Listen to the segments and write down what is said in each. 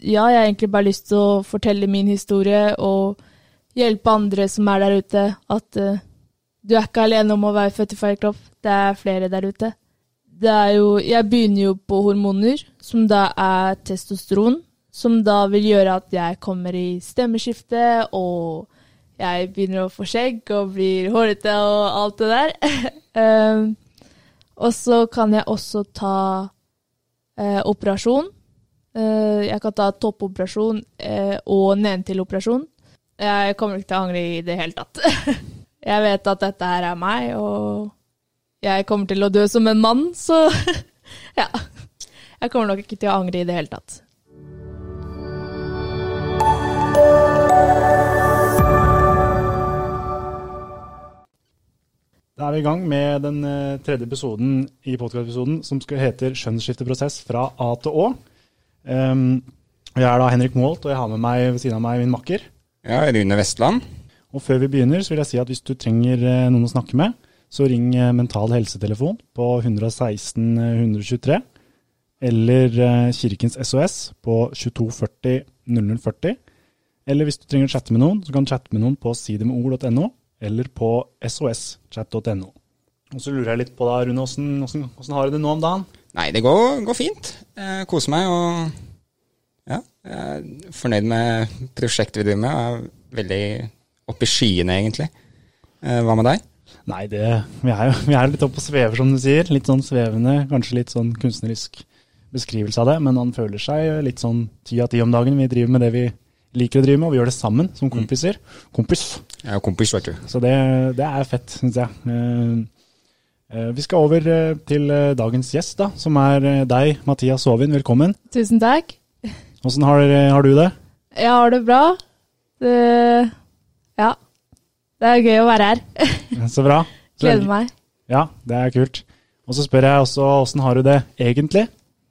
ja, jeg har egentlig bare lyst til å fortelle min historie og hjelpe andre som der ute, at du ikke alene om å være født i feil kropp, det flere der ute. Jeg begynner jo på hormoner, som da testosteron, som da vil gjøre at jeg kommer i stemmeskifte, og jeg begynner å få skjegg og blir hårete og alt det der. Og så kan jeg også ta operasjon. Jeg kan ta toppoperasjon og nedentil-operasjon. Jeg kommer ikke til å angre i det hele tatt. Jeg vet at dette her meg, og jeg kommer til å dø som en mann, så ja. Jeg kommer nok ikke til å angre i det hele tatt. Da vi i gang med den tredje episoden i podcast-episoden, som heter Skjønnsskifteprosess fra A til Å. Jeg da Henrik Målt, og jeg har med meg ved siden av meg min makker. Ja, Rune Vestland. Og før vi begynner, så vil jeg si at hvis du trenger noen å snakke med, så ring Mental Helsetelefon på 116 123, eller Kirkens SOS på 2240 0040. Eller hvis du trenger å chatte med noen, så kan du chatte med noen på sidemedord.no, eller på soschat.no. Og så lurer jeg litt på da, Rune, hvordan har du det nå om dagen? Nei, det går fint. Jeg koser meg, og ja, jeg er fornøyd med prosjektet vi driver med, og er veldig oppe i skyene egentlig. Hva med deg? Nei, vi er litt oppe og svever, som du sier. Litt sånn svevende, kanskje litt sånn kunstnerisk beskrivelse av det, men han føler seg litt sånn 10 av 10 om dagen. Vi driver med det vi liker å drive med, og vi gjør det sammen som kompiser. Kompis. Ja, kompis, vet du. Så det er fett, synes jeg. Vi skal over til dagens gjest, da, som er deg, Mathias Sovin. Velkommen. Tusen takk. Hvordan har du det? Jeg har det bra. Ja, det er gøy å være her. Så bra. Gleder meg. Ja, det er kult. Og så spør jeg også, hvordan har du det egentlig?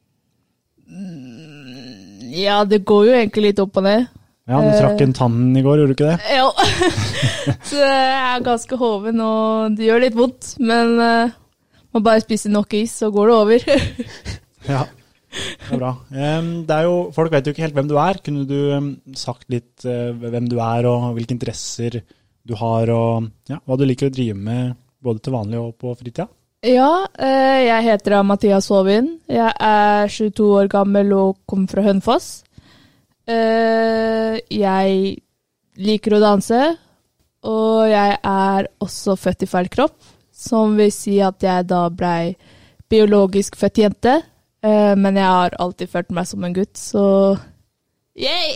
Ja, det går jo egentlig litt opp og ned. Ja, du trakk en tann i går, gjorde du ikke det? Ja, så jeg er ganske hoven, og det gjør litt vondt, men må bare spise nok is, så går det over. Ja, det er bra. Folk vet jo ikke helt hvem du er. Kunne du sagt litt hvem du er, og hvilke interesser du har, og ja, hva du liker å drive med, både til vanlig og på fritida? Ja, jeg heter Mathias Sovin. Jeg er 22 år gammel og kommer fra Hønefoss. Jeg liker å danse, og jeg er også født i feil kropp, som vil si at jeg da ble biologisk født jente, men jeg har alltid følt meg som en gutt, så yay!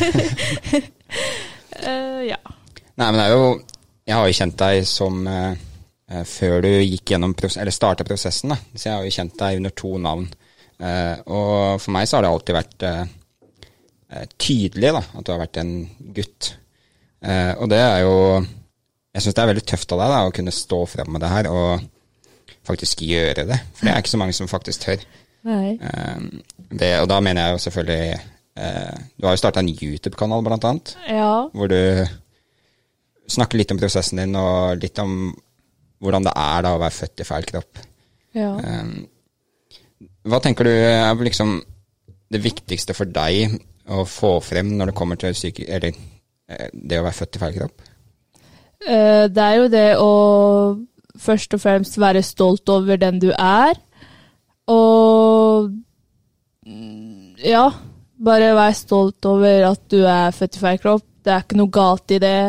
Ja. Nei, men jeg har jo kjent deg som før du gikk gjennom startet prosessen, da. Så jeg har jo kjent deg under 2 navn. Og for meg så har det alltid vært tydelig da, at du har vært en gutt. Og det er jo, jeg synes det er veldig tøft av deg da, å kunne stå frem med det her og faktisk gjøre det. For det er ikke så mange som faktisk tør. Nei. Og da mener jeg jo selvfølgelig, du har jo startet en YouTube-kanal blant annet, Ja. hvor du snakker litt om prosessen din og litt om hvordan det er da å være født i feil kropp. Ja. Hva tenker du er liksom det viktigste for deg å få frem når det kommer til det å være født i feil kropp? Det er jo det å først og fremst være stolt over den du er, og ja, bare være stolt over at du er født i feil kropp. Det er ikke noe galt i det.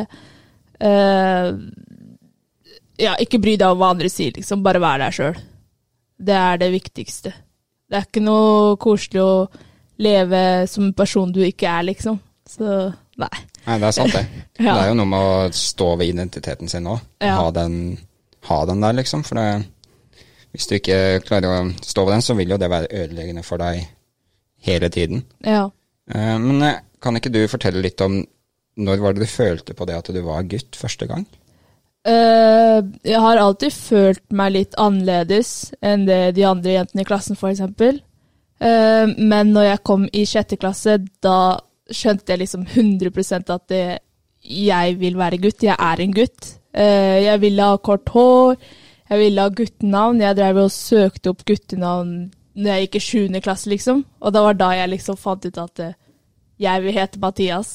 Ja, ikke bry deg om hva andre sier, liksom. Bare vær deg selv. Det er det viktigste. Det er ikke noe koselig å leve som en person du ikke er, liksom. Så, nei. Nei, det er sant det. Ja. Det er jo noe med å stå ved identiteten sin også. Ja. Ha den der, liksom. For hvis du ikke klarer å stå ved den, så vil jo det være ødeleggende for deg hele tiden. Ja. Men kan ikke du fortelle litt om når var det du følte på det at du var gutt første gang? Jeg har alltid følt meg litt annerledes enn det de andre jentene i klassen, for eksempel. Men når jeg kom i 6. klasse, da skjønte jeg liksom 100% at jeg vil være gutt. Jeg er en gutt. Jeg ville ha kort hår. Jeg ville ha guttenavn. Jeg drev og søkte opp guttenavn når jeg gikk i 7. klasse, liksom. Og da var da jeg liksom fant ut at jeg vil hete Mathias.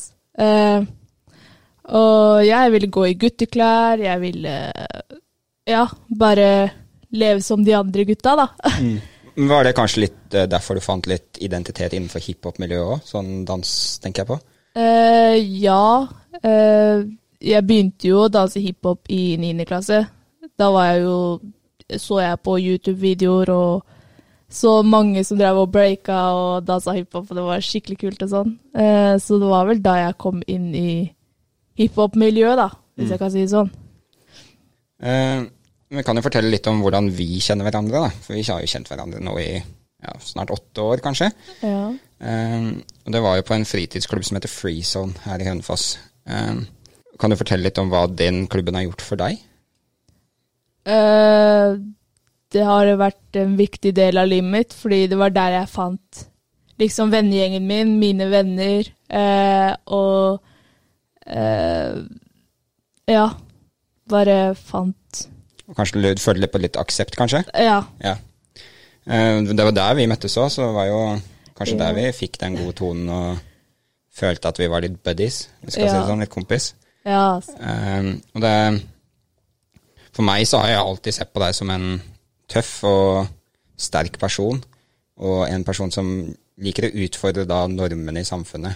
Og jeg ville gå i gutteklær, jeg ville, bare leve som de andre gutta, da. Var det kanskje litt derfor du fant litt identitet innenfor hiphop-miljøet også? Sånn dans, tenker jeg på? Jeg begynte jo å danse hiphop i 9. klasse. Da så jeg på YouTube-videoer og så mange som drev og breaka og dansa hiphop, og det var skikkelig kult og sånn. Så det var vel da jeg kom inn i hiphop-miljøet, da, hvis jeg kan si det sånn. Vi kan jo fortelle litt om hvordan vi kjenner hverandre, da. For vi har jo kjent hverandre nå i snart 8 år, kanskje. Ja. Og det var jo på en fritidsklubb som heter Freezone her i Hønefoss. Kan du fortelle litt om hva den klubben har gjort for deg? Det har vært en viktig del av livet mitt, fordi det var der jeg fant liksom vennegjengen min, mine venner, og bare fant... Kanskje du følte litt på litt aksept, kanskje? Ja. Det var der vi møttes også, så det var jo kanskje der vi fikk den gode tonen og følte at vi var litt buddies, vi skal si det sånn, litt kompis. Ja. Og det... For meg så har jeg alltid sett på deg som en tøff og sterk person, og en person som liker å utfordre da normene i samfunnet.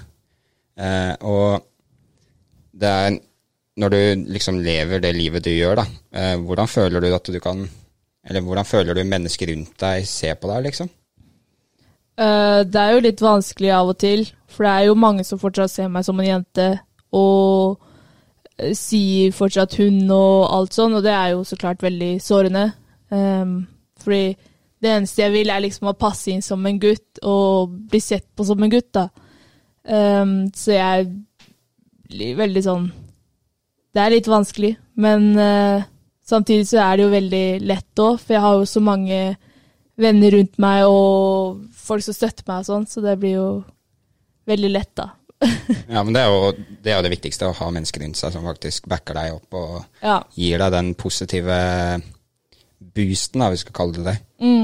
Og det når du liksom lever det livet du gjør da, hvordan føler du at du kan, eller hvordan føler du mennesker rundt deg ser på deg, liksom? Det jo litt vanskelig av og til, for det jo mange som fortsatt ser meg som en jente, og sier fortsatt hun og alt sånn, og det jo så klart veldig sårende. Fordi det eneste jeg vil liksom å passe inn som en gutt, og bli sett på som en gutt, da. Så jeg blir veldig sånn, det litt vanskelig, men samtidig så det jo veldig lett også, for jeg har jo så mange venner rundt meg, og folk som støtter meg og sånn, så det blir jo veldig lett da. Ja, men det jo det viktigste, å ha mennesker rundt seg som faktisk backer deg opp og gir deg den positive boosten, da, vi skal kalle det det.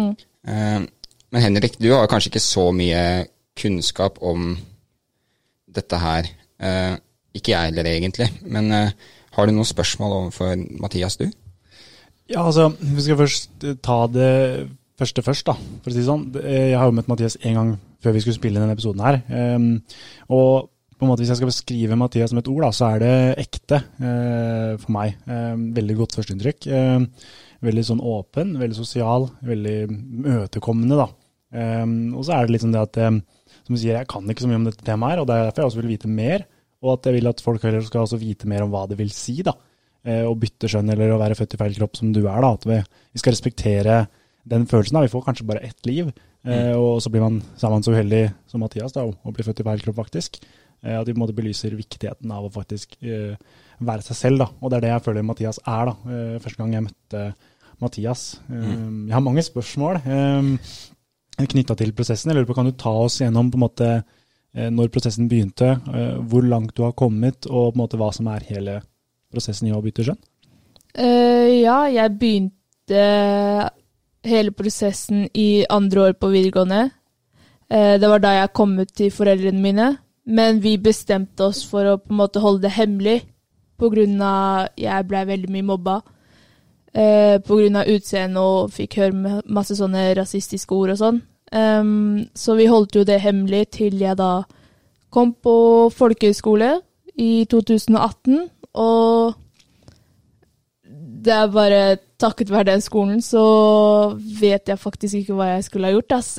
Men Henrik, du har kanskje ikke så mye kunnskap om dette her. Ikke jeg heller egentlig, men har du noen spørsmål overfor Mathias, du? Ja, altså, vi skal først ta det første først da, for å si sånn. Jeg har jo møtt Mathias en gang før vi skulle spille denne episoden her. Og på en måte, hvis jeg skal beskrive Mathias som et ord, da, så det ekte for meg. Veldig godt førsteinntrykk. Veldig sånn åpen, veldig sosial, veldig møtekommende da. Og så det litt sånn det at, som du sier, jeg kan ikke så mye om dette temaet her, og det derfor jeg også vil vite mer, og at jeg vil at folk heller skal også vite mer om hva det vil si da. Å bytte skjønn eller å være født i feil kropp som du da. At vi skal respektere den følelsen da. Vi får kanskje bare ett liv, og så blir man sammen så uheldig som Mathias da, og blir født i feil kropp faktisk. At vi på en måte belyser viktigheten av å faktisk være seg selv da. Og det det jeg føler Mathias da. Første gang jeg møtte Mathias. Jeg har mange spørsmål knyttet til prosessen. Jeg lurer på, kan du ta oss gjennom på en måte når prosessen begynte, hvor langt du har kommet, og på en måte hva som hele prosessen i å bytte skjønn? Ja, jeg begynte hele prosessen i 2. år på videregående. Det var da jeg kom ut til foreldrene mine, men vi bestemte oss for å på en måte holde det hemmelig, på grunn av jeg ble veldig mye mobba, på grunn av utseende og fikk høre masse sånne rasistiske ord og sånn. Så vi holdt jo det hemmelig til jeg da kom på folkehøyskole i 2018, og det bare takket være den skolen, så vet jeg faktisk ikke hva jeg skulle ha gjort, ass.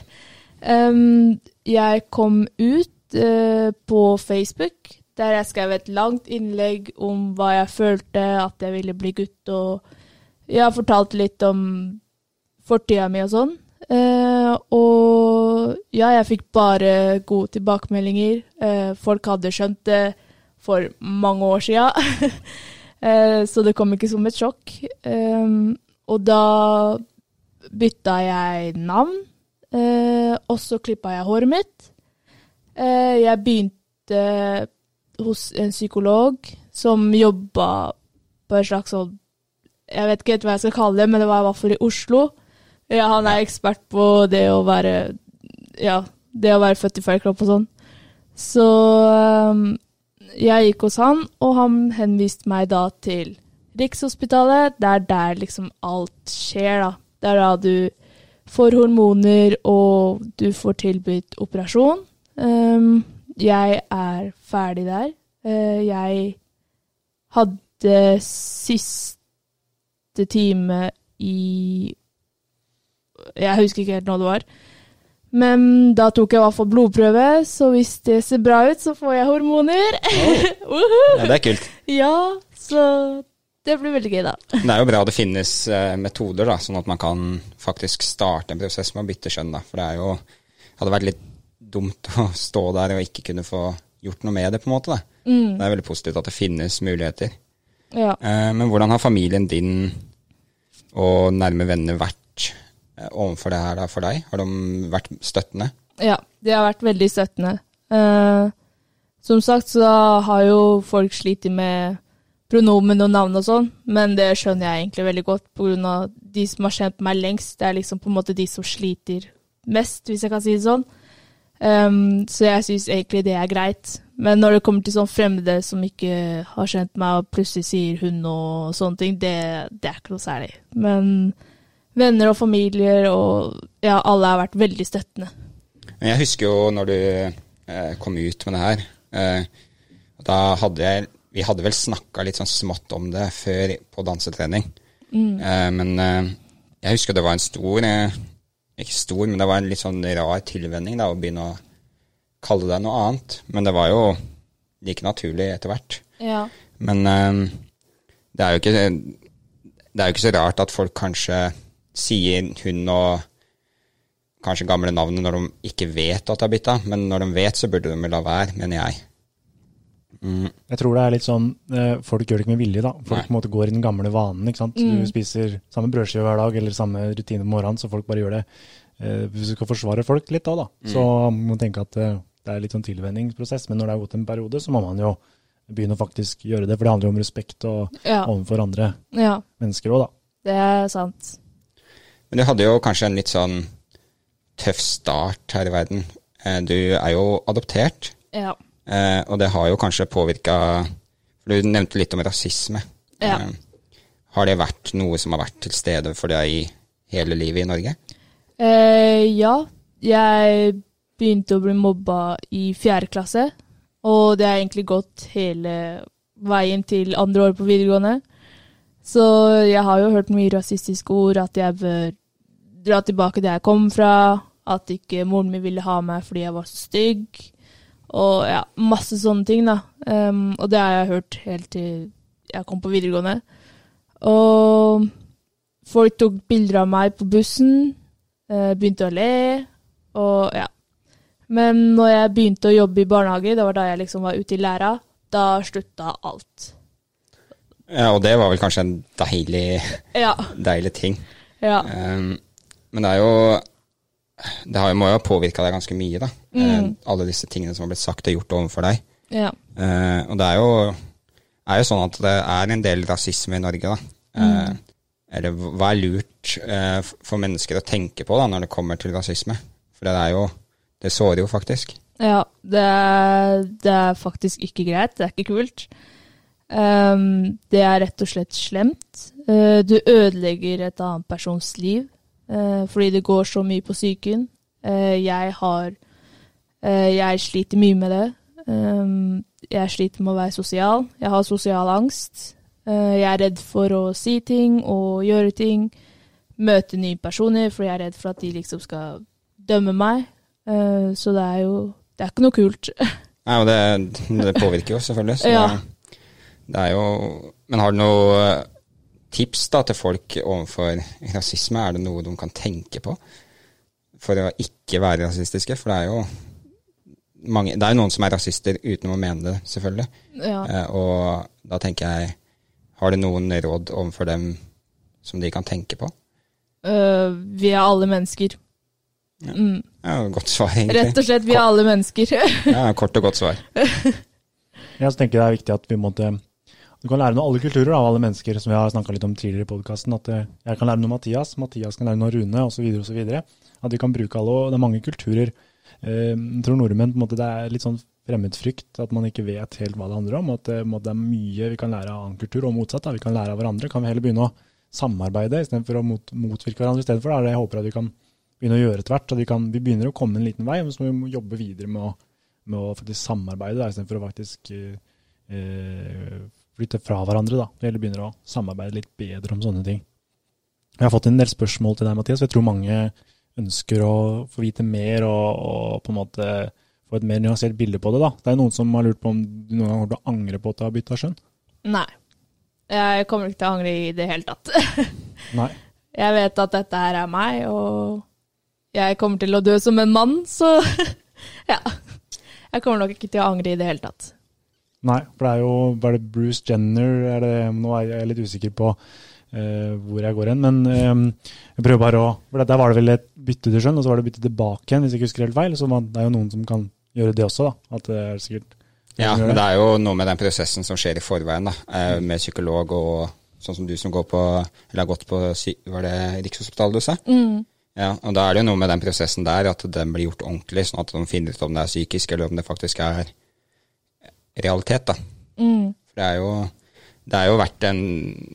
Jeg kom ut på Facebook, der jeg skrev et langt innlegg om hva jeg følte, at jeg ville bli gutt, og jeg fortalte litt om fortiden min og sånn. Og ja, jeg fikk bare gode tilbakemeldinger. Folk hadde skjønt det for mange år siden. Så det kom ikke som et sjokk. Og da bytta jeg navn, og så klippet jeg håret mitt. Jeg begynte hos en psykolog som jobbet på en slags sånn, jeg vet ikke helt hva jeg skal kalle det, men det var i hvert fall i Oslo. Ja, han ekspert på det å være, det å være født i feil kropp og sånn. Så jeg gikk hos han, og han henviste meg da til Rikshospitalet. Det er der liksom alt skjer da. Det er da du får hormoner, og du får tilbudt operasjon. Jeg er ferdig der. Jeg hadde siste time i... Jeg husker ikke helt når det var. Men da tok jeg i hvert fall blodprøve, så hvis det ser bra ut, så får jeg hormoner. Ja, det er kult. Ja, så det blir veldig gøy da. Det er jo bra det finnes metoder da, sånn at man kan faktisk starte en prosess med å bytte kjønn da. For det er jo, hadde vært litt dumt å stå der og ikke kunne få gjort noe med det på en måte da. Det er veldig positivt at det finnes muligheter. Ja. Men hvordan har familien din og nærme venner vært overfor det her da for deg? Har de vært støttende? Ja, de har vært veldig støttende. Som sagt så har jo folk slitt med pronomen og navn og sånn, men det skjønner jeg egentlig veldig godt på grunn av de som har kjent meg lengst. Det er liksom på en måte de som sliter mest, hvis jeg kan si det sånn. Så jeg synes egentlig det er greit. Men når det kommer til sånn fremmede som ikke har kjent meg og plutselig sier hun og sånne ting, det er ikke noe særlig. Men venner og familier og ja, alle har vært veldig støttende. Jeg husker jo når du kom ut med det her, da vi hadde vel snakket litt sånn smått om det før på dansetrening. Men jeg husker det var en stor, ikke stor, men det var en litt sånn rar tilvenning da, å begynne å kalle det noe annet. Men det var jo like naturlig etter hvert. Ja. Men det er jo ikke så rart at folk kanskje sier hun og kanskje gamle navnet når de ikke vet at det har byttet, men når de vet så burde de la være, mener jeg. Jeg tror det er litt sånn, folk gjør det ikke med vilje da. Folk på en måte går i den gamle vanen, ikke sant? Du spiser samme brødskive hver dag, eller samme rutine på morgenen, så folk bare gjør det. Hvis du skal forsvare folk litt da, så må man tenke at det er litt sånn tilvenningsprosess, men når det har gått en periode, så må man jo begynne å faktisk gjøre det, for det handler jo om respekt og overfor andre mennesker også da. Det er sant. Men du hadde jo kanskje en litt sånn tøff start her i verden. Du er jo adoptert. Ja. Og det har jo kanskje påvirket, for du nevnte litt om rasisme. Ja. Har det vært noe som har vært til stede for deg i hele livet i Norge? Ja, jeg begynte å bli mobba i 4. klasse, og det har egentlig gått hele veien til 2. år på videregående. Så jeg har jo hørt mye rasistiske ord, at jeg bør dra tilbake der jeg kom fra, at ikke moren min ville ha meg fordi jeg var så stygg, og ja, masse sånne ting da. Og det har jeg hørt helt til jeg kom på videregående. Og folk tok bilder av meg på bussen, begynte å le, og ja. Men når jeg begynte å jobbe i barnehage, det var da jeg liksom var ute i læra, da sluttet alt. Ja, og det var vel kanskje en deilig ting. Ja. Men det er jo, må jo ha påvirket deg ganske mye da. Alle disse tingene som har blitt sagt og gjort overfor deg. Ja. Og det er jo sånn at det er en del rasisme i Norge da. Eller hva er lurt for mennesker å tenke på da, når det kommer til rasisme? For det er jo, det sårer jo faktisk. Ja, det er faktisk ikke greit, det er ikke kult. Det er rett og slett slemt. Du ødelegger et annet persons liv, fordi det går så mye på psyken. Jeg sliter mye med det. Jeg sliter med å være sosial. Jeg har sosial angst. Jeg er redd for å si ting og gjøre ting. Møte nye personer, fordi jeg er redd for at de liksom skal dømme meg. Så det er ikke noe kult. Nei, og det påvirker jo selvfølgelig. Så ja. Det er jo, men har du noe tips da til folk overfor rasisme? Er det noe de kan tenke på for å ikke være rasistiske? For det er jo noen som er rasister uten å mene det, selvfølgelig. Ja. Og da tenker jeg, har du noen råd overfor dem som de kan tenke på? Vi er alle mennesker. Ja, godt svar egentlig. Rett og slett, vi er alle mennesker. Ja, kort og godt svar. Jeg tenker det er viktig at du kan lære noe av alle kulturer av alle mennesker, som vi har snakket litt om tidligere i podcasten, at jeg kan lære noe Mathias kan lære noe Rune, og så videre og så videre. At vi kan bruke alle, og det er mange kulturer. Jeg tror nordmenn på en måte, det er litt sånn fremmedfrykt, at man ikke vet helt hva det handler om, at det er mye vi kan lære av annen kultur, og motsatt, vi kan lære av hverandre. Kan vi heller begynne å samarbeide i stedet for å motvirke hverandre? I stedet for det jeg håper at vi kan begynne å gjøre tvert, at vi begynner å komme en liten vei, men så må vi jobbe videre med å faktisk samarbeide, i stedet for å faktisk flytte fra hverandre, da. Eller begynner å samarbeide litt bedre om sånne ting. Jeg har fått en del spørsmål til deg, Mathias, og jeg tror mange ønsker å få vite mer og på en måte få et mer nyansert bilde på det, da. Det er noen som har lurt på om du noen gang har å angre på at du har byttet skjønn? Nei. Jeg kommer ikke til å angre i det hele tatt. Nei. Jeg vet at dette her er meg, og jeg kommer til å dø som en mann, så ja. Jeg kommer nok ikke til å angre i det hele tatt. Nei, for det er jo, var det Bruce Jenner, nå er jeg litt usikker på hvor jeg går hen, men jeg prøver bare for der var det vel et bytte til skjønn, og så var det bytte tilbake igjen, hvis jeg ikke husker helt feil, så det er jo noen som kan gjøre det også, da, at det er sikkert... Ja, men det er jo noe med den prosessen som skjer i forveien, da, med psykolog og sånn som du som går på, eller har gått på, var det Rikshospitalet du sa? Ja, og da er det jo noe med den prosessen der, at den blir gjort ordentlig, sånn at de finner ut om det er psykisk, eller om det faktisk er realitet, da. For det er jo vært en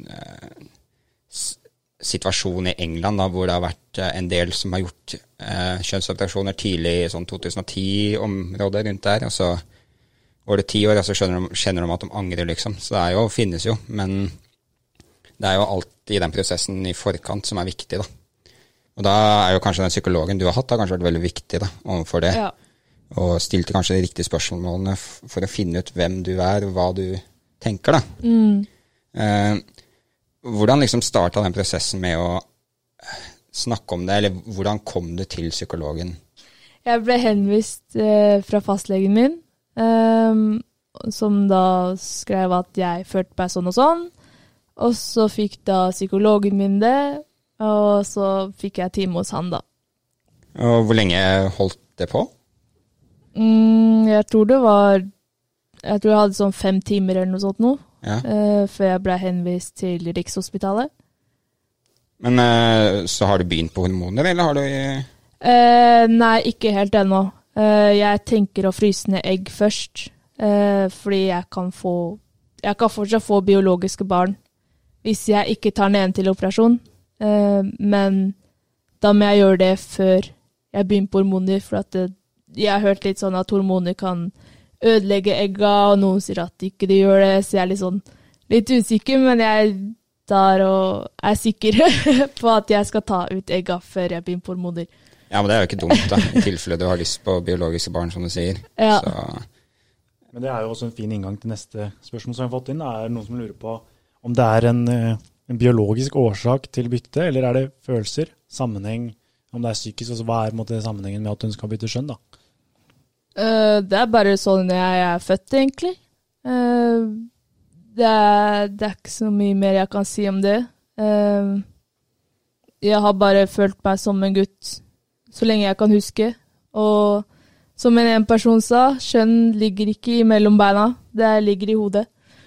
situasjon i England, da, hvor det har vært en del som har gjort kjønnsoperasjoner tidlig i sånn 2010-området rundt der, og så går det 10 år, og så kjenner de at de angrer, liksom. Så det er jo, finnes jo, men det er jo alt i den prosessen i forkant som er viktig, da. Og da er jo kanskje den psykologen du har hatt, har kanskje vært veldig viktig, da, overfor det. Ja. Og stilte kanskje de riktige spørsmålene for å finne ut hvem du er, og hva du tenker, da. Hvordan liksom startet den prosessen med å snakke om det, eller hvordan kom du til psykologen? Jeg ble henvist fra fastlegen min, som da skrev at jeg følte meg sånn og sånn, og så fikk da psykologen min det, og så fikk jeg time hos han da. Og hvor lenge holdt det på? Jeg tror jeg hadde sånn 5 timer eller noe sånt nå, før jeg ble henvist til Rikshospitalet. Men så har du begynt på hormoner, eller har du... Nei, ikke helt ennå. Jeg tenker å fryse ned egg først, fordi jeg kan fortsatt få biologiske barn hvis jeg ikke tar den ene til operasjon. Men da må jeg gjøre det før jeg begynner på hormoner, for at jeg har hørt litt sånn at hormoner kan ødelegge egga, og noen sier at ikke de gjør det, så jeg er litt usikker, men jeg er sikker på at jeg skal ta ut egga før jeg begynner på hormoner. Ja, men det er jo ikke dumt da, i tilfelle du har lyst på biologiske barn, som du sier. Ja. Så. Men det er jo også en fin inngang til neste spørsmål som vi har fått inn. Det er noen som lurer på om det er en biologisk årsak til bytte, eller er det følelser, sammenheng, om det er psykisk, og så hva er sammenhengen med at du ønsker å bytte skjønn da? Det er bare sånn jeg er født, egentlig. Det er ikke så mye mer jeg kan si om det. Jeg har bare følt meg som en gutt så lenge jeg kan huske. Og som en person sa, skjønn ligger ikke mellom beina, det ligger i hodet.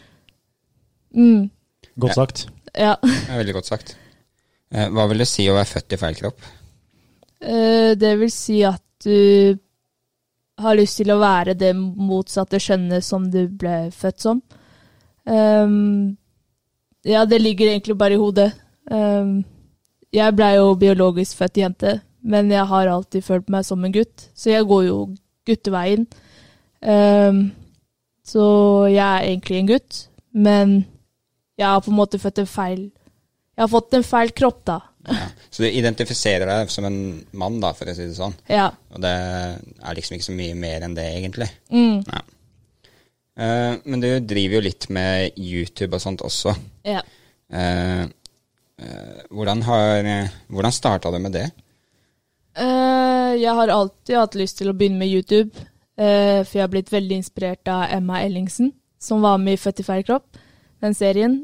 Godt sagt. Ja. Det er veldig godt sagt. Hva vil det si å være født i feil kropp? Det vil si at du har lyst til å være det motsatte skjønnet som du ble født som. Ja, det ligger egentlig bare i hodet. Jeg ble jo biologisk født jente, men jeg har alltid følt meg som en gutt, så jeg går jo gutteveien. Så jeg er egentlig en gutt, men jeg har på en måte fått en feil kropp da. Ja, så du identifiserer deg som en mann da, for å si det sånn. Ja. Og det er liksom ikke så mye mer enn det egentlig. Ja. Men du driver jo litt med YouTube og sånt også. Ja. Hvordan startet du med det? Jeg har alltid hatt lyst til å begynne med YouTube, for jeg har blitt veldig inspirert av Emma Ellingsen, som var med i Født i feil kropp, den serien.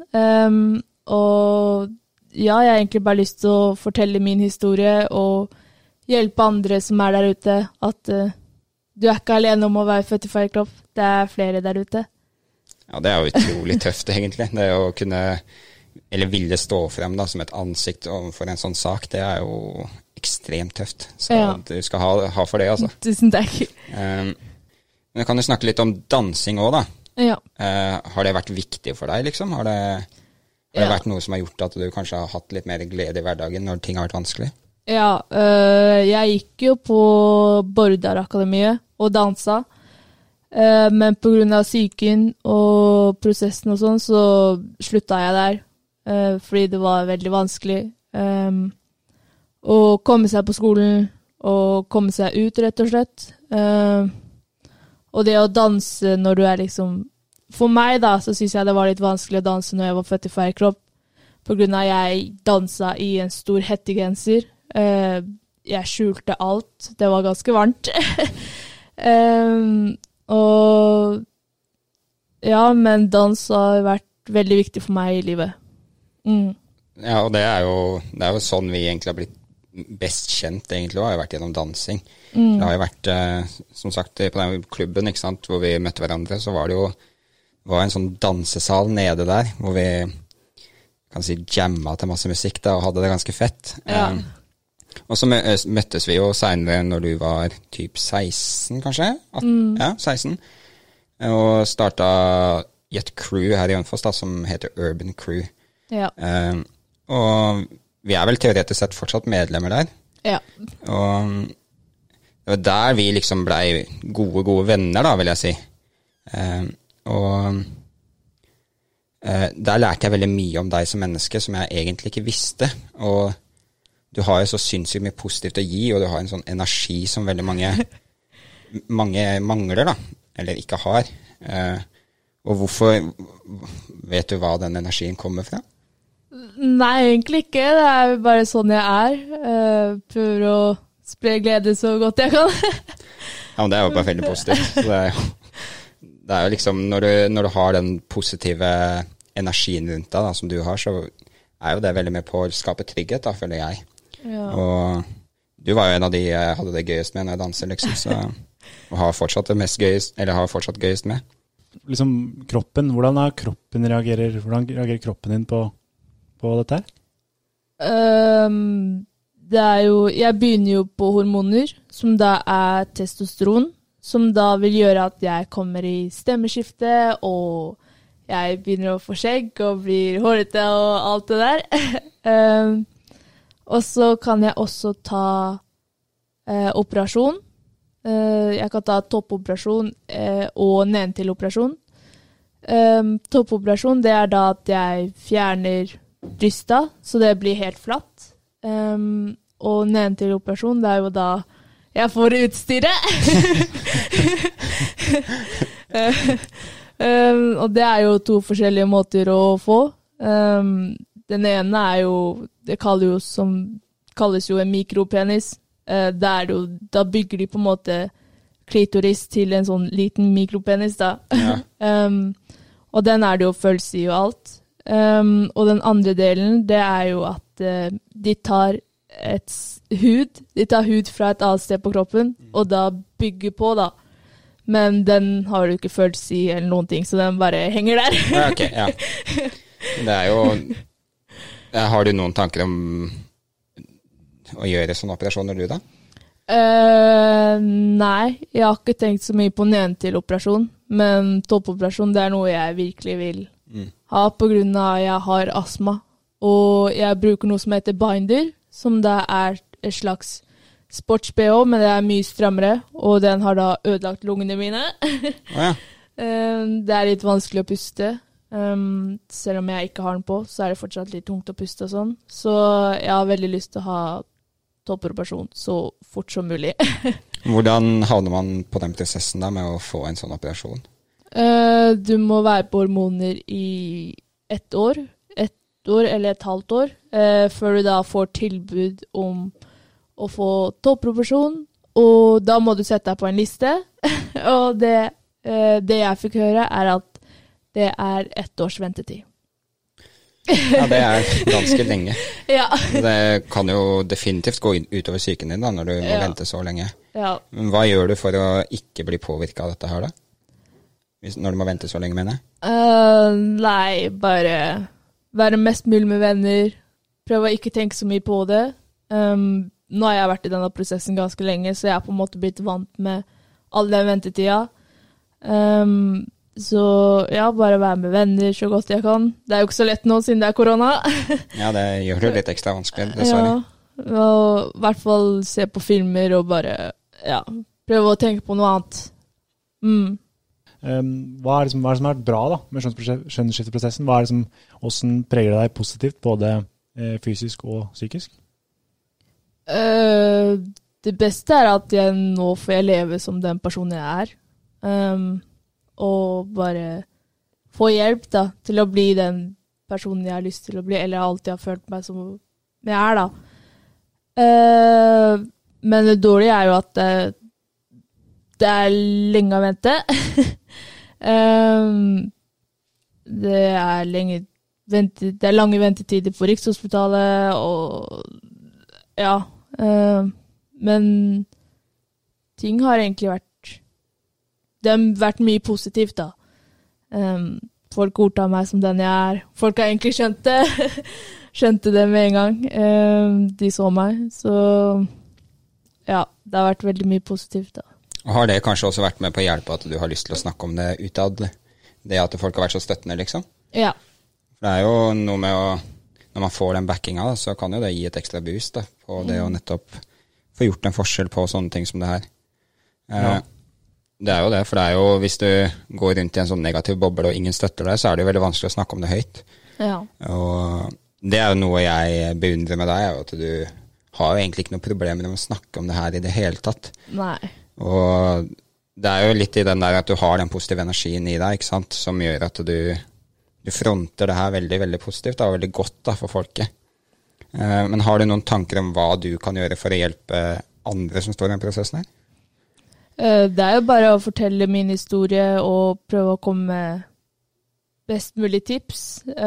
Og ja, jeg har egentlig bare lyst til å fortelle min historie og hjelpe andre som er der ute, at du er ikke alene om å være født i feil kropp. Det er flere der ute. Ja, det er jo utrolig tøft egentlig. Det å kunne, eller ville stå frem da, som et ansikt overfor en sånn sak, det er jo ekstremt tøft. Så ja. Du skal ha for det, altså. Tusen takk. Men kan du snakke litt om dansing også da? Ja. Har det vært viktig for deg, liksom? Har det vært noe som har gjort at du kanskje har hatt litt mer glede i hverdagen når ting har vært vanskelig? Ja, jeg gikk jo på Bordarakademiet og dansa, men på grunn av syken og prosessen og sånn, så slutta jeg der, fordi det var veldig vanskelig å komme seg på skolen og komme seg ut, rett og slett. Og det å danse når du liksom... For meg da, så synes jeg det var litt vanskelig å danse når jeg var født i feil kropp, på grunn av jeg dansa i en stor hettegenser. Jeg skjulte alt. Det var ganske varmt. Og ja, men dans har vært veldig viktig for meg i livet. Ja, og det er jo sånn vi egentlig har blitt best kjent egentlig, og har jo vært gjennom dansing. Det har jo vært, som sagt, på den klubben, ikke sant, hvor vi møtte hverandre, så var det jo en sånn dansesal nede der, hvor vi kan si jamma til masse musikk da, og hadde det ganske fett. Ja. Og så møttes vi jo senere når du var typ 16, kanskje? 18, ja, 16. Og startet i et crew her i Hønefoss da, som heter Urban Crew. Ja. Og vi er vel teoretisk sett fortsatt medlemmer der. Ja. Og det var der vi liksom ble gode venner da, vil jeg si. Og der lærte jeg veldig mye om deg som menneske, som jeg egentlig ikke visste. Og du har jo så sinnssykt mye positivt å gi, og du har en sånn energi som veldig mange mangler da, eller ikke har. Og hvorfor, vet du hva den energien kommer fra? Nei, egentlig ikke. Det er bare sånn jeg er. Prøver å spre glede så godt jeg kan. Ja, men det er jo bare veldig positivt. Det er jo liksom, når du har den positive energien rundt deg da, som du har, så er jo det veldig med på å skape trygghet da, føler jeg. Ja. Og du var jo en av de jeg hadde det gøyest med når jeg danser, liksom, så, og har fortsatt det mest gøyest, eller har fortsatt gøyest med. Liksom kroppen, hvordan reagerer kroppen din på dette her? Det er jo, jeg begynner jo på hormoner, som da er testosteron, som da vil gjøre at jeg kommer i stemmeskifte, og jeg begynner å få skjegg og blir hårete og alt det der. Og så kan jeg også ta operasjon. Jeg kan ta toppoperasjon og nedentil-operasjon. Toppoperasjon, det er da at jeg fjerner brysta, så det blir helt flatt. Og nedentil-operasjon, det er jo da jeg får utstyret. Og det er jo 2 forskjellige måter å få. Den ene er jo, det kalles jo en mikropenis. Da bygger de på en måte klitoris til en sånn liten mikropenis da. Ja. Og den er det jo følelse i og alt. Og den andre delen, det er jo at de tar hud fra et annet sted på kroppen, og da bygger på da. Men den har du ikke følelse i eller noen ting, så den bare henger der. Ja, ok, ja. Det er jo... Har du noen tanker om å gjøre sånne operasjoner du da? Nei, jeg har ikke tenkt så mye på nedentil-operasjon, men toppoperasjon, det er noe jeg virkelig vil ha, på grunn av jeg har astma. Og jeg bruker noe som heter binder, som da er et slags sports-BH, men det er mye strammere, og den har da ødelagt lungene mine. Ja. Det er litt vanskelig å puste. Selv om jeg ikke har den på, så er det fortsatt litt tungt å puste og sånn. Så jeg har veldig lyst til å ha toppoperasjon så fort som mulig. Hvordan havner man på den prosessen da med å få en sånn operasjon? Du må være på hormoner i 1 år eller et halvt år, før du da får tilbud om å få toppoperasjon, og da må du sette deg på en liste. Og det jeg fikk høre er at det er 1 års ventetid. Ja, det er ganske lenge. Ja. Det kan jo definitivt gå utover psyken din da, når du må vente så lenge. Ja. Men hva gjør du for å ikke bli påvirket av dette her da? Når du må vente så lenge, mener jeg? Nei, bare være mest mulig med venner, prøve å ikke tenke så mye på det. Nå har jeg vært i denne prosessen ganske lenge, så jeg har på en måte blitt vant med all den ventetida. Så ja, bare være med venner så godt jeg kan. Det er jo ikke så lett nå siden det er korona. Ja, det gjør det litt ekstra vanskelig, dessverre. Ja, og i hvert fall se på filmer og bare, ja, prøve å tenke på noe annet. Hva er det som har vært bra da, med skjønnsskifteprosessen? Hvordan preger det deg positivt, både fysisk og psykisk? Det beste er at nå får jeg leve som den personen jeg er. Og bare få hjelp da, til å bli den personen jeg har lyst til å bli, eller alltid har følt meg som jeg er da. Men det dårlige er jo at det er lenge å vente. Det er lange ventetider på Rikshospitalet, og ja, men ting har egentlig det har vært mye positivt da. Folk godtar meg som den jeg er. Folk har egentlig skjønte det med en gang. De så meg, så ja, det har vært veldig mye positivt da. Og har det kanskje også vært med på å hjelpe at du har lyst til å snakke om det utad? Det at folk har vært så støttende, liksom? Ja. For det er jo noe med når man får den backinga, så kan jo det gi et ekstra boost da, på det å nettopp få gjort en forskjell på sånne ting som det her. Det er jo det, for det er jo, hvis du går rundt i en sånn negativ boble og ingen støtter deg, så er det jo veldig vanskelig å snakke om det høyt. Ja. Og det er jo noe jeg beundrer med deg, at du har jo egentlig ikke noe problemer med å snakke om det her i det hele tatt. Nei. Og det er jo litt i den der at du har den positive energien i deg, ikke sant, som gjør at du fronter det her veldig, veldig positivt, og veldig godt da, for folket. Men har du noen tanker om hva du kan gjøre for å hjelpe andre som står i den prosessen her? Det er jo bare å fortelle min historie og prøve å komme med best mulig tips.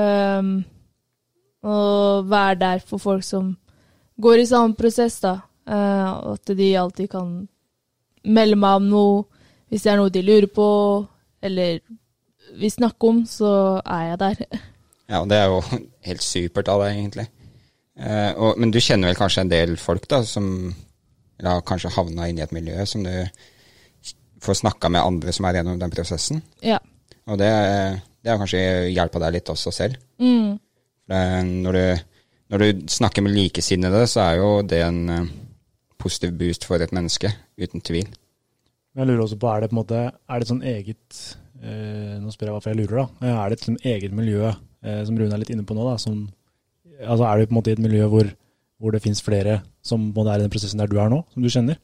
Og være der for folk som går i samme prosess da. Og at de alltid kan melde meg om noe hvis det er noe de lurer på, eller vil snakke om, så er jeg der. Ja, det er jo helt supert av deg egentlig. Men du kjenner vel kanskje en del folk da, som har kanskje havnet inn i et miljø som du får snakket med andre som er gjennom den prosessen. Ja. Og det har kanskje hjulpet deg litt også selv. Når du snakker med likesinnede, så er jo det en positiv boost for et menneske, uten tvil. Jeg lurer også på, er det på en måte, er det sånn eget, nå spør jeg hvorfor jeg lurer da, er det et sånn eget miljø, som Rune er litt inne på nå da, altså er det på en måte et miljø hvor det finnes flere som på en måte er i den prosessen der du er nå, som du kjenner?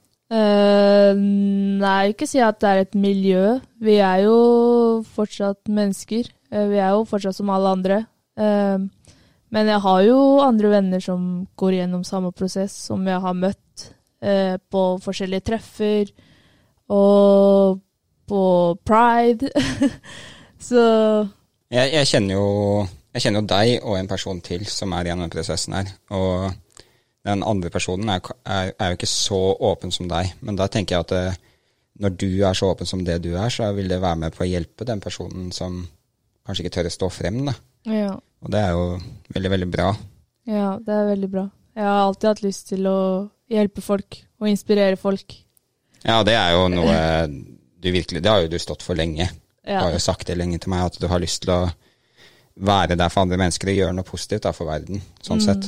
Nei, ikke si at det er et miljø. Vi er jo fortsatt mennesker. Vi er jo fortsatt som alle andre. Men jeg har jo andre venner som går gjennom samme prosess, som jeg har møtt på forskjellige treffer, og på Pride. Så jeg kjenner jo deg og en person til som er gjennom prosessen her, og den andre personen er jo ikke så åpen som deg, men da tenker jeg at når du er så åpen som det du er, så vil det være med på å hjelpe den personen som kanskje ikke tør å stå frem da. Ja. Og det er jo veldig, veldig bra. Ja, det er veldig bra. Jeg har alltid hatt lyst til å hjelpe folk og inspirere folk. Ja, det er jo noe det har jo du stått for lenge. Ja. Du har jo sagt det lenge til meg, at du har lyst til å være der for andre mennesker og gjøre noe positivt da, for verden, sånn sett.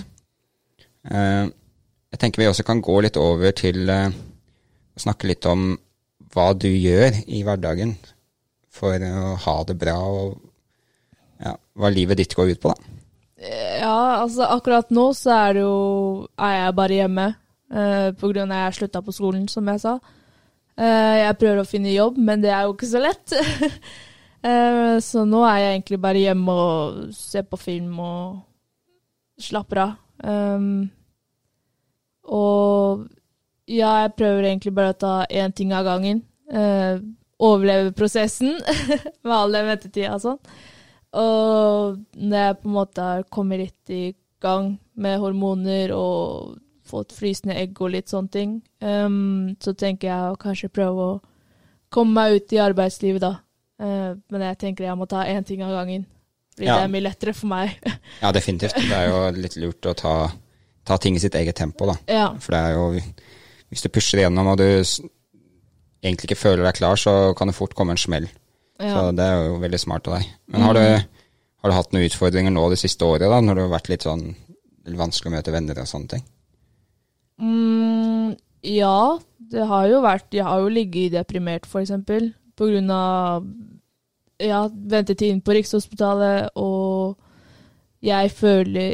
Jeg tenker vi også kan gå litt over til å snakke litt om hva du gjør i hverdagen for å ha det bra, og ja, hva livet ditt går ut på da. Ja, altså akkurat nå så er jeg bare hjemme på grunn av at jeg sluttet på skolen, som jeg sa. Jeg prøver å finne jobb, men det er jo ikke så lett. Så nå er jeg egentlig bare hjemme og ser på film og slapper av. Og ja, jeg prøver egentlig bare å ta en ting av gangen. Overleve prosessen med all den ventetiden og sånn. Og når jeg på en måte har kommet litt i gang med hormoner og fått frysende egg og litt sånne ting, så tenker jeg å kanskje prøve å komme meg ut i arbeidslivet da. Men jeg tenker jeg må ta en ting av gangen, fordi det er mye lettere for meg. Ja, definitivt. Det er jo litt lurt å ta ting i sitt eget tempo da. Ja. For det er jo, hvis du pusher igjennom og du egentlig ikke føler deg klar, så kan det fort komme en smell. Ja. Så det er jo veldig smart av deg. Men har du hatt noen utfordringer nå det siste året da, når det har vært litt sånn vanskelig å møte venner og sånne ting? Ja, det har jo vært, jeg har jo ligget deprimert for eksempel, på grunn av ventetiden på Rikshospitalet, og jeg føler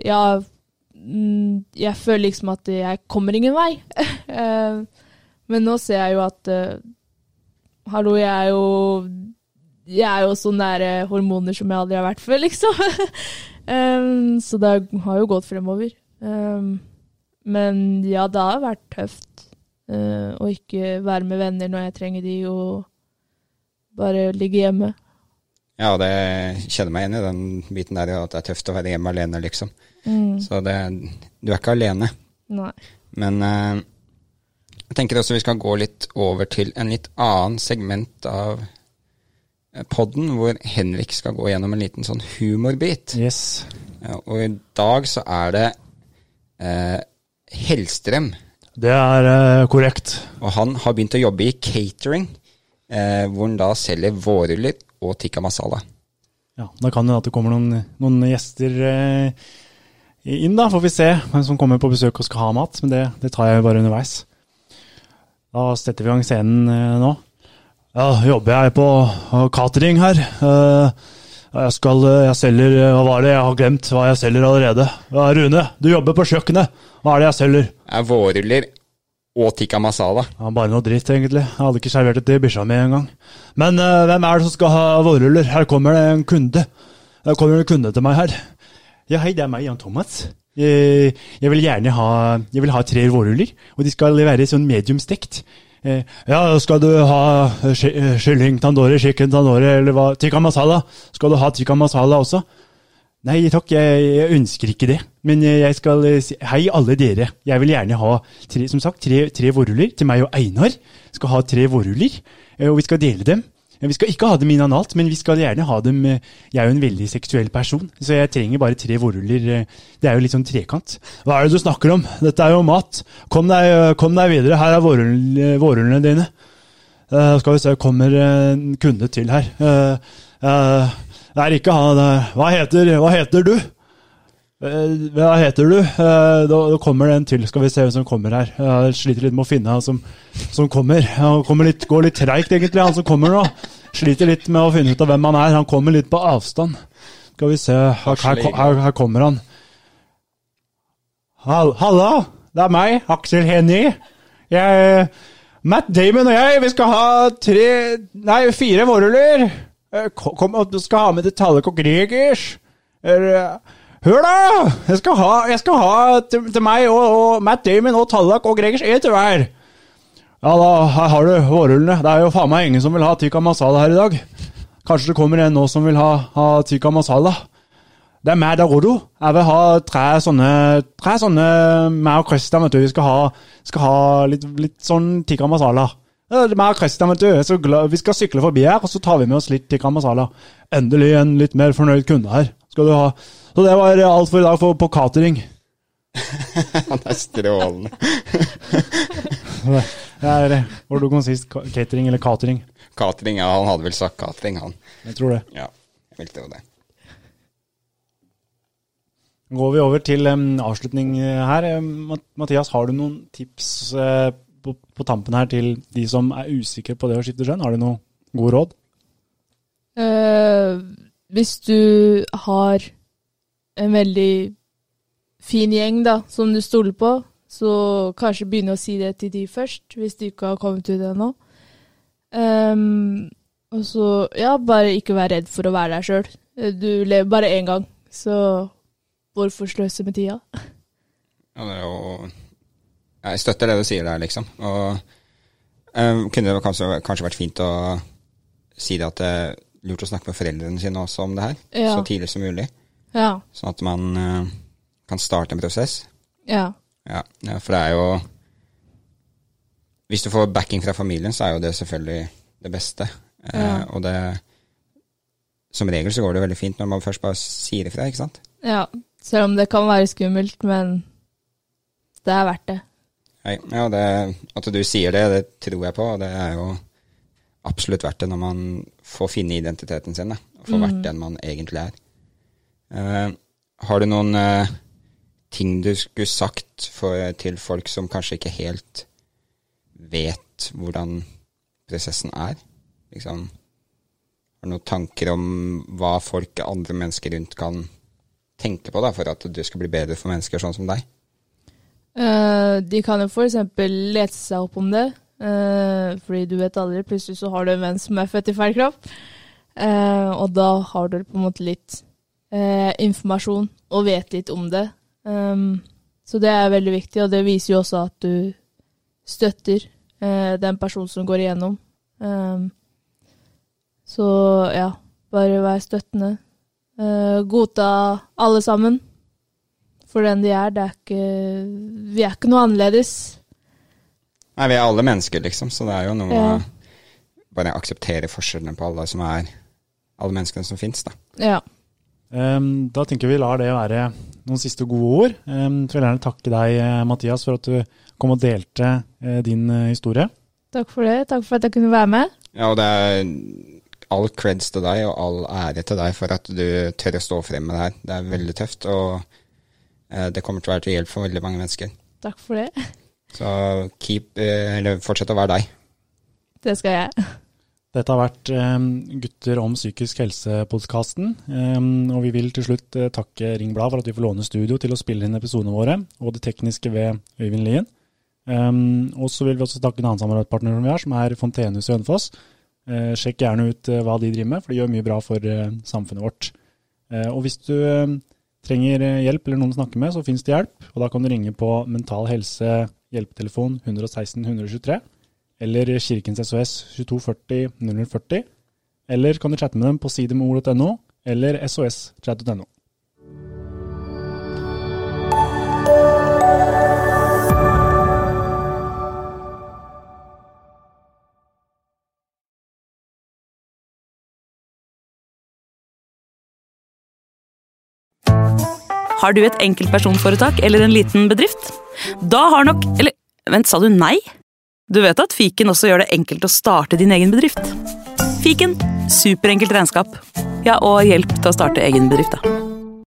liksom at jeg kommer ingen vei. Men nå ser jeg jo at hallo, jeg er jo sånne der hormoner som jeg aldri har vært før, liksom. Så det har jo gått fremover. Men ja, det har vært tøft å ikke være med venner når jeg trenger de, og bare ligge hjemme. Ja, det kjenner meg igjen i den biten der, at det er tøft å være hjemme alene, liksom. Så du er ikke alene. Nei. Men jeg tenker også vi skal gå litt over til en litt annen segment av podden, hvor Henrik skal gå gjennom en liten sånn humorbit. Yes. Ja, og i dag så er det Hellstrøm. Det er korrekt. Og han har begynt å jobbe i catering, hvor han da selger vårruller og tikka masala. Ja, da kan det at det kommer noen gjester inn da, får vi se hvem som kommer på besøk og skal ha mat, men det tar jeg bare underveis. Da setter vi i gang scenen nå. Ja, jobber jeg på catering her. Jeg selger, hva var det? Jeg har glemt hva jeg selger allerede. Ja, Rune, du jobber på kjøkkenet. Hva er det jeg selger? Vårruller og tikka masala. Ja, bare noe dritt egentlig. Jeg hadde ikke servert det til bikkja mi en gang. Men hvem er det som skal ha vårruller? Her kommer det en kunde. Her kommer en kunde til meg her. Ja, hei, det er meg, Jan Thomas. Jeg vil gjerne ha 3 vårruller, og de skal være sånn medium stekt. Ja, skal du ha kylling tandoori, chicken tandoori, eller hva? Tikka masala? Skal du ha tikka masala også? Nei, takk, jeg ønsker ikke det. Men jeg skal si, hei alle dere, jeg vil gjerne ha tre vårruller til meg og Einar. Skal ha 3 vårruller, og vi skal dele dem. Vi skal ikke ha dem inn analt, men vi skal gjerne ha dem. Jeg er jo en veldig seksuell person, så jeg trenger bare 3 vårruller. Det er jo litt sånn trekant. Hva er det du snakker om? Dette er jo mat. Kom deg videre, her er vårrullene dine. Skal vi se, kommer en kunde til her. Det er ikke han. Hva heter du? Hva heter du? Da kommer det en til, skal vi se hvem som kommer her. Jeg sliter litt med å finne han som kommer. Han går litt treigt egentlig, han som kommer nå. Sliter litt med å finne ut av hvem han er. Han kommer litt på avstand. Skal vi se, her kommer han. Halla, det er meg, Aksel Hennie. Matt Damon og jeg, vi skal ha 4 vårruller. Kom, du skal ha med det Tallak og Gregers. Hør da, jeg skal ha til meg og Matt Damon og Tallak og Gregers 1 til hver. Ja da, her har du vårrullene. Det er jo faen meg ingen som vil ha tikka masala her i dag. Kanskje det kommer en nå som vil ha tikka masala. Det er meg der, Rodo. Jeg vil ha 3 sånne meg og Christian, vet du. Vi skal ha litt sånn tikka masala. Det er meg og Christian, vet du. Vi skal sykle forbi her, og så tar vi med oss litt tikka masala. Endelig en litt mer fornøyd kunde her. Skal du ha. Så det var alt for i dag på catering. Han er strålende. Hvor du kan si catering eller catering? Catering, ja, han hadde vel sagt catering, han. Jeg tror det. Ja, jeg vil tro det. Går vi over til avslutning her. Mathias, har du noen tips på tampen her til de som er usikre på det å skifte kjønn? Har du noen gode råd? Hvis du har en veldig fin gjeng da, som du stoler på, så kanskje begynne å si det til de først, hvis de ikke har kommet ut ennå. Og så, ja, bare ikke være redd for å være deg selv. Du lever bare en gang, så hvorfor sløse med tida? Ja, det er jo... Jeg støtter det du sier der, liksom. Og kunne det kanskje vært fint å si det at det er lurt å snakke med foreldrene sine også om det her, så tidlig som mulig. Ja. Sånn at man kan starte en prosess. Ja, for det er jo... Hvis du får backing fra familien, så er jo det selvfølgelig det beste. Og det... Som regel så går det veldig fint når man først bare sier ifra, ikke sant? Ja, selv om det kan være skummelt, men det er verdt det. Ja, at du sier det, det tror jeg på, og det er jo absolutt verdt det når man får finne identiteten sin, da, og får vært den man egentlig Har du noen ting du skulle sagt til folk som kanskje ikke helt vet hvordan prosessen liksom, har du noen tanker om hva folk, andre mennesker rundt kan tenke på da, for at du skal bli bedre for mennesker sånn som deg? De kan jo for eksempel lese seg opp om det, fordi du vet aldri, plutselig så har du en venn som født i feil kropp, og da har du på en måte litt informasjon og vet litt om det. Så det veldig viktig, og det viser jo også at du støtter den personen som går igjennom. Så ja, bare vær støttende. Godta alle sammen for den de vi ikke noe annerledes. Nei, vi alle mennesker liksom, så det jo noe bare akseptere forskjellene på alle menneskene som finnes da. Ja. Da tenker vi lar det være noen siste gode ord. Så vil jeg gjerne takke deg, Mathias, for at du kom og delte din historie. Takk for det. Takk for at jeg kunne være med. Ja, og det all creds til deg, og all ære til deg for at du tør å stå frem med det her. Det veldig tøft, og det kommer til å være til hjelp for veldig mange mennesker. Takk for det. Så fortsett å være deg. Det skal jeg. Dette har vært Gutter om psykisk helse-podcasten, og vi vil til slutt takke Ring Blad for at vi får låne studio til å spille inn episodene våre, og det tekniske ved Øyvind Lien. Og så vil vi også takke en annen samarbeidspartner som vi har, som Fontenehus i Hønefoss. Sjekk gjerne ut hva de driver med, for de gjør mye bra for samfunnet vårt. Og hvis du trenger hjelp eller noen å snakke med, så finnes det hjelp, og da kan du ringe på Mental Helse hjelpetelefon 116 123, eller Kirkens SOS 2240 0040, eller kan du chatte med dem på sidemord.no, eller sos.chat.no. Har du et enkeltpersonforetak eller en liten bedrift? Da har nok... Eller, vent, sa du nei? Du vet at Fiken også gjør det enkelt å starte din egen bedrift. Fiken, superenkelt regnskap. Ja, og hjelp til å starte egen bedrift da.